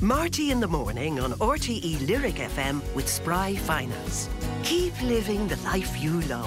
Marty in the morning on RTE Lyric FM with Spry Finance. Keep living the life you love.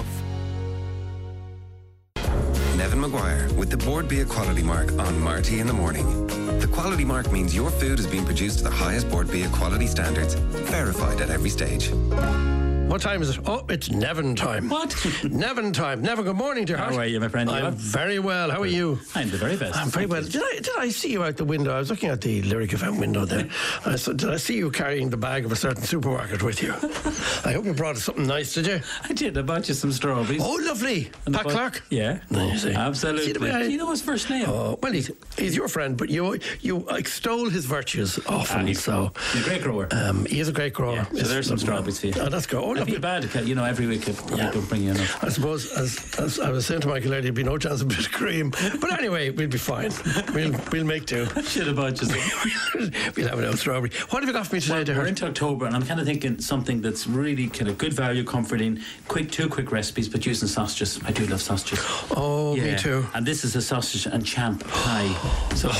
Nevin Maguire with the Board Bia Quality Mark on Marty in the morning. The quality mark means your food is being produced to the highest Board Bia quality standards, verified at every stage. What time is it? Oh, it's Nevin time. What? Nevin time. Nevin, good morning, dear heart. How are you, my friend? I'm very well. How are you? I'm the very best. I'm very well. Did I see you out the window? I was looking at the Lyric FM window there. Did I see you carrying the bag of a certain supermarket with you? I hope you brought us something nice, did you? I did. I bought you some strawberries. Oh, lovely. Pat Clark? Yeah. Absolutely. Do you know his first name? Oh, well, he's your friend, but you extol his virtues often. He's a great grower. He is a great grower. Yeah. So there's some strawberries for you. Oh, that's good. Oh, I feel bad, every week I could bring you enough. I suppose, as I was saying to Michael earlier, there'd be no chance of a bit of cream. But anyway, we'll be fine. We'll make do. I should have bought you some. We'll have an old strawberry. What have you got for me today, We're into October, and I'm kind of thinking something that's really kind of good value, comforting, two quick recipes, but using sausages. I do love sausages. Oh, yeah. Me too. And this is a sausage and champ pie. So...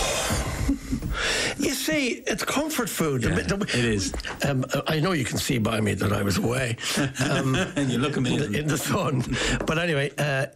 You see, it's comfort food. Yeah, it is. I know you can see by me that I was away. And you look amazing. In the sun. But anyway,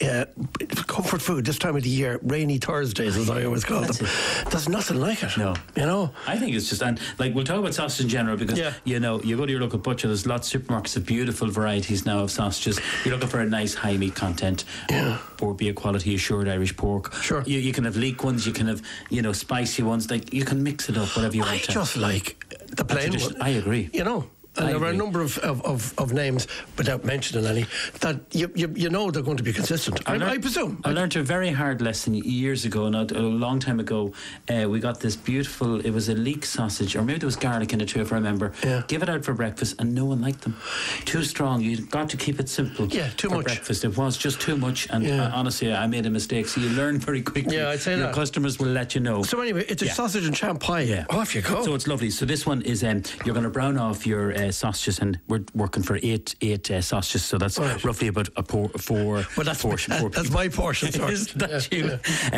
comfort food this time of the year, rainy Thursdays, as I always call them. There's nothing like it. No. You know? I think it's just, and like we'll talk about sausage in general because, you know, you go to your local butcher, there's lots of supermarkets of beautiful varieties now of sausages. You're looking for a nice high meat content. Yeah. Board Bia quality assured Irish pork. Sure. You can have leek ones, you can have, spicy ones. Like, you can mix it up, whatever you want. I just like the plain one. I agree. You know? And there are a number of names, without mentioning any, that you know they're going to be consistent. I presume. I learned a very hard lesson years ago, not a long time ago. We got this beautiful, it was a leek sausage, or maybe there was garlic in it too, if I remember. Yeah. Give it out for breakfast, and no one liked them. Too strong. You got to keep it simple. Yeah, too much. Breakfast. It was just too much, and honestly, I made a mistake. So you learn very quickly. Yeah, I'd say your customers will let you know. So anyway, it's a sausage and champ pie. Yeah. Off you go. So it's lovely. So this one is you're going to brown off your sausages, and we're working for eight sausages, so that's roughly about four. Well, that's my portion. That's you.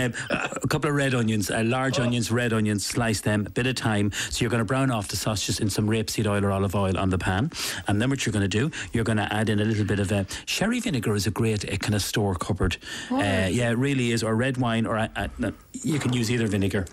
A couple of red onions, large onions, red onions, slice them, a bit of thyme. So you're going to brown off the sausages in some rapeseed oil or olive oil on the pan, and then what you're going to do, you're going to add in a little bit of sherry vinegar is a great kind of store cupboard. It really is, or red wine, or you can use either vinegar.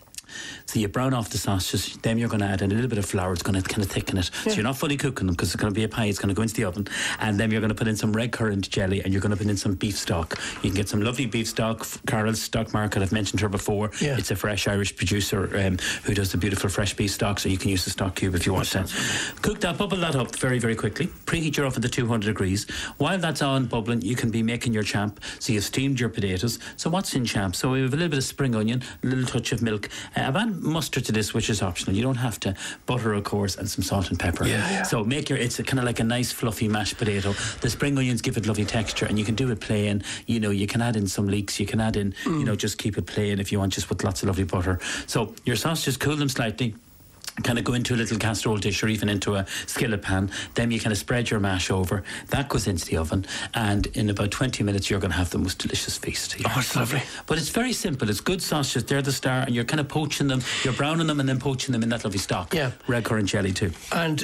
So you brown off the sausages, then you're going to add in a little bit of flour. It's going to kind of thicken it. So you're not fully cooking them because it's going to be a pie. It's going to go into the oven. And then you're going to put in some red currant jelly, and you're going to put in some beef stock. You can get some lovely beef stock. Carol's Stock Market, I've mentioned her before. Yeah. It's a fresh Irish producer who does the beautiful fresh beef stock, so you can use the stock cube if you want to. Cook that, bubble that up very, very quickly. Preheat your oven to 200 degrees. While that's on bubbling, you can be making your champ. So you've steamed your potatoes. So what's in champ? So we have a little bit of spring onion, a little touch of milk, a mustard to this, which is optional. You don't have to. Butter, of course, and some salt and pepper. Yeah. So it's kind of like a nice fluffy mashed potato. The spring onions give it lovely texture, and you can do it plain. You know, you can add in some leeks. You can add in, just keep it plain if you want, just with lots of lovely butter. So your sausages, cool them slightly. Kind of go into a little casserole dish or even into a skillet pan. Then you kind of spread your mash over. That goes into the oven, and in about 20 minutes you're going to have the most delicious feast. Oh, it's lovely. But it's very simple. It's good sausages. They're the star, and you're kind of poaching them. You're browning them and then poaching them in that lovely stock. Yeah. Red currant jelly too. And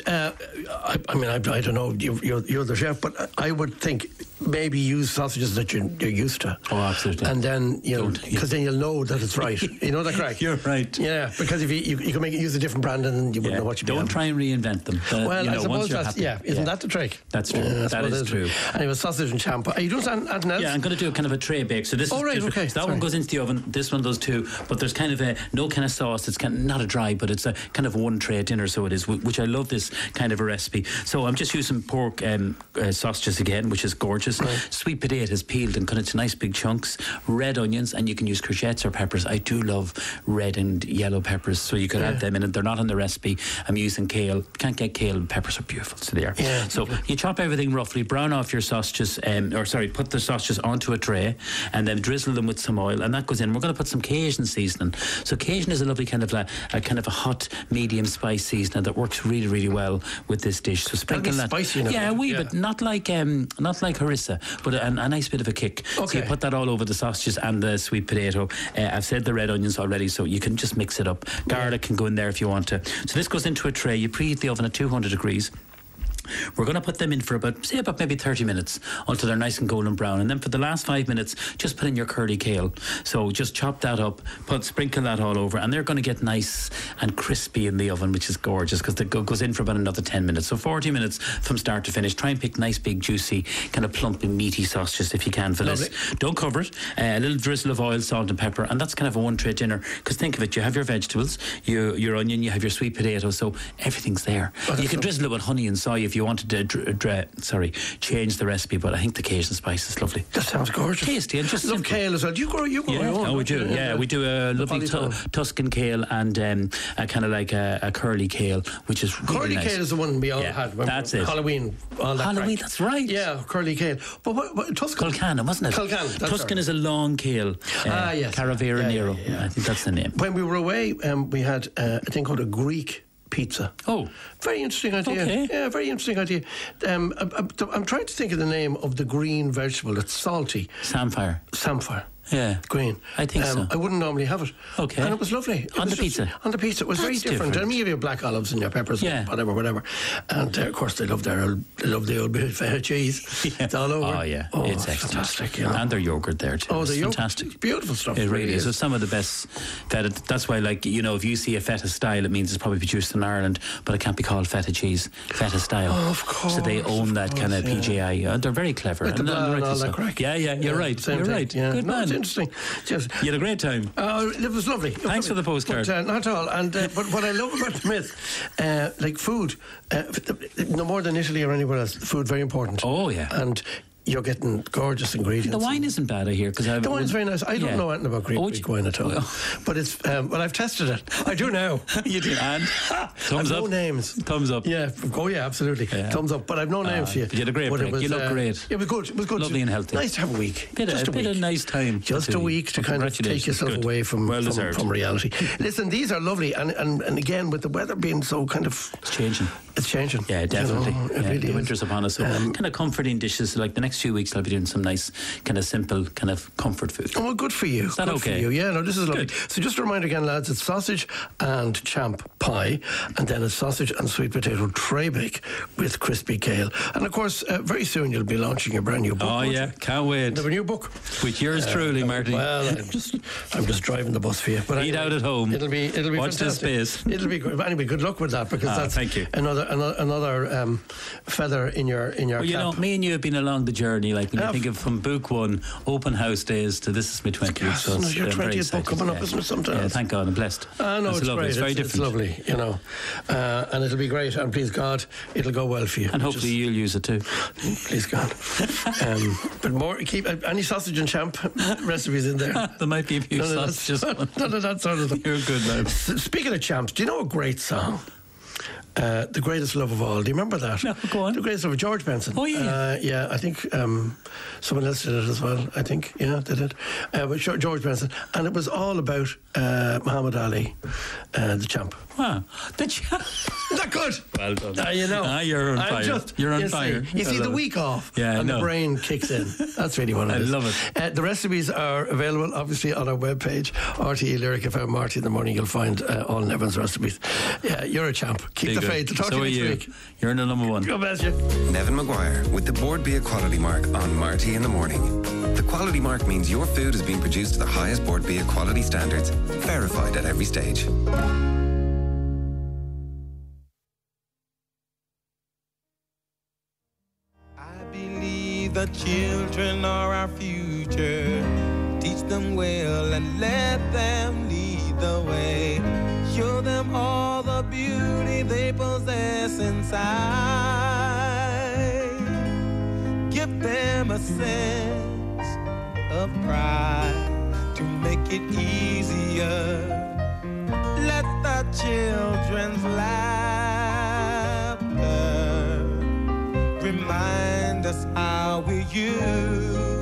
I don't know. You're the chef, but I would think maybe use sausages that you're used to. Oh, absolutely. And then because then you'll know that it's right. You know that, correct? You're right. Yeah, because if you can use a different brand, and you wouldn't know what you'd be Don't try and reinvent them. Well, I suppose that's isn't that the trick? That's true. That is true. Anyway, sausage and champ. Are you doing anything else? Yeah, I'm going to do a kind of a tray bake. So this is okay. That one goes into the oven. This one does too. But there's kind of no kind of sauce. It's kind of not a dry, but it's a kind of one tray dinner. So it is, which I love this kind of a recipe. So I'm just using pork sausages again, which is gorgeous. Right. Sweet potatoes peeled and cut into nice big chunks. Red onions, and you can use courgettes or peppers. I do love red and yellow peppers, so you could add them in. And they're not on the recipe. I'm using kale. Can't get kale. Peppers are beautiful, so they are. Yeah, so you chop everything roughly, brown off your sausages, put the sausages onto a tray, and then drizzle them with some oil, and that goes in. We're going to put some Cajun seasoning. So Cajun is a lovely kind of a hot medium spice seasoning that works really, really well with this dish. So sprinkle that. Spicy enough. Yeah, a wee bit, not like harissa, but a nice bit of a kick. Okay. So you put that all over the sausages and the sweet potato. I've said the red onions already, so you can just mix it up. Garlic can go in there if you want to. So this goes into a tray. You preheat the oven at 200 degrees. We're going to put them in for about maybe 30 minutes until they're nice and golden brown. And then for the last 5 minutes, just put in your curly kale. So just chop that up, sprinkle that all over, and they're going to get nice and crispy in the oven, which is gorgeous because it goes in for about another 10 minutes. So 40 minutes from start to finish. Try and pick nice, big, juicy, kind of plump and meaty sausages if you can for this. Don't cover it. A little drizzle of oil, salt and pepper, and that's kind of a one-tray dinner. Because think of it, you have your vegetables, your onion, you have your sweet potato, so everything's there. You can drizzle it with honey and soy if you wanted to change the recipe, but I think the Cajun spice is lovely. That sounds gorgeous. Tasty and just love simple. kale as well. Do you grow your own? Oh, we do. Yeah, we do a lovely Tuscan kale and a kind of like a curly kale, which is really curly nice. kale is the one we all had. That's it. Halloween. Halloween, that's right. Yeah, curly kale. But what Tuscan? Colcana, wasn't it? Colcana. Tuscan is a long kale. Yes. Caravera Nero. Yeah. I think that's the name. When we were away, we had a thing called a Greek pizza. Oh, very interesting idea. Okay. Yeah, very interesting idea. I'm trying to think of the name of the green vegetable that's salty. Samphire. Yeah. Green. I think so. I wouldn't normally have it. Okay. And it was lovely. On the pizza? On the pizza. It was very different. And you have your black olives and your peppers and whatever. And of course they love the old bit of feta cheese. Yeah. It's all over. Oh, yeah. It's fantastic. You know? And their yogurt there too. It's fantastic. It's beautiful stuff. It really is. So some of the best feta. That's why, like, you know, if you see a feta style, it means it's probably produced in Ireland, but it can't be called feta cheese. Feta style. Oh, of course. So they own that kind of PGI. They're very clever. Like and all that crack. Yeah, you're right. You're right. Yeah. Good man. It's interesting. You had a great time. It was lovely. Thanks for the postcard. But, not at all. And but what I love about the myth, like food, no more than Italy or anywhere else, food very important. Oh yeah. And you're getting gorgeous ingredients. The wine isn't bad, I hear. The wine's very nice. I don't know anything about Greek wine at all. But it's, I've tested it. I do now. You do. And thumbs up. No names. Thumbs up. Yeah. Oh, yeah, absolutely. Yeah. Thumbs up. But I've no names for you. You had a great break. You look great. It was good. It was good. Lovely and healthy. Nice to have a week. Just a bit of nice time. Just a week to kind of take yourself away from reality. Listen, these are lovely. And again, with the weather being so kind of... It's changing. It's changing. Yeah, definitely. You know, it really the winter's upon us. So kind of comforting dishes. Like the next few weeks, I'll be doing some nice, kind of simple, kind of comfort food. Oh, well, good for you. Is that good okay? For you. Yeah, no, this is lovely. Good. So just a reminder again, lads, it's sausage and champ pie, and then a sausage and sweet potato tray bake with crispy kale. And of course, very soon you'll be launching your brand new book. Oh, yeah, can't wait. You have a new book. With yours truly, Marty. Well, I'm just driving the bus for you. But eat out at home. It'll be Watch fantastic. this space. It'll be great. But anyway, good luck with that, because that's thank you. another feather in your well, cap. You know, me and you have been along the journey. Like when you think of from book one, open house days to this is my 20th. Yes, so it's your 20th book coming up, isn't it? Sometimes. Yeah, thank God, I'm blessed. No, it's lovely. great. It's very different. It's lovely, you know, and it'll be great. And please God, it'll go well for you. And hopefully you'll use it too. Please God. But more, keep any sausage and champ recipes in there. There might be a few sausages. None of that sort of thing. You're good, man. Speaking of champs, do you know a great song? The Greatest Love of All. Do you remember that? No, go on. The Greatest Love of George Benson. Oh, yeah. Yeah, I think someone else did it as well. I think, yeah, did it. But George Benson. And it was all about Muhammad Ali, the champ. Wow. The champ. Is that good? Well done. You know. You're on fire. You're on fire. You see the week off, and the brain kicks in. That's really what it is. I love it. The recipes are available, obviously, on our webpage, RTE Lyric FM, Marty in the Morning. You'll find all Nevin's recipes. Yeah, you're a champ. Keep the faith. Talk to you next week. You're the number one. God bless you. Nevin Maguire with the Board B Quality Mark on Marty in the Morning. The quality mark means your food is being produced to the highest Board B quality standards, verified at every stage. The children are our future. Teach them well and let them lead the way. Show them all the beauty they possess inside. Give them a sense of pride to make it easier. Let the children's laughter remind us how we used